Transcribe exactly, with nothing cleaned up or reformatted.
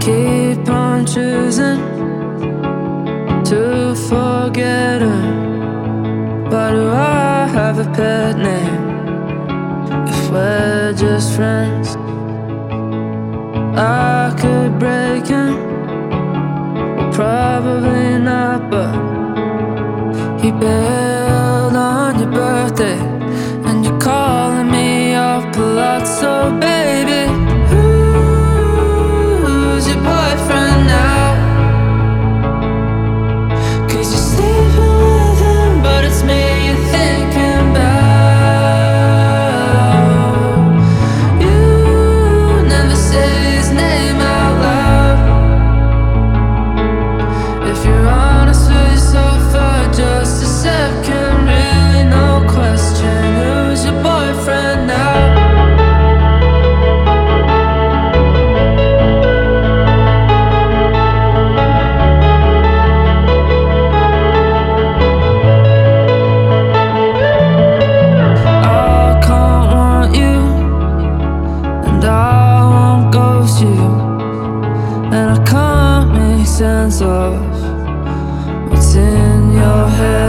keep on choosing to forget her. Why do I have a pet name if we're just friends? I could break him, probably not, but he bailed on your birthday, and you're calling me off a lot. So baby, who's your boyfriend now? 'Cause you're sleeping with him, but it's me you're thinking about. You never say his name out loud. If you're honest with yourself for just a second, really no question, who's your boyfriend now? Sense of what's in your head.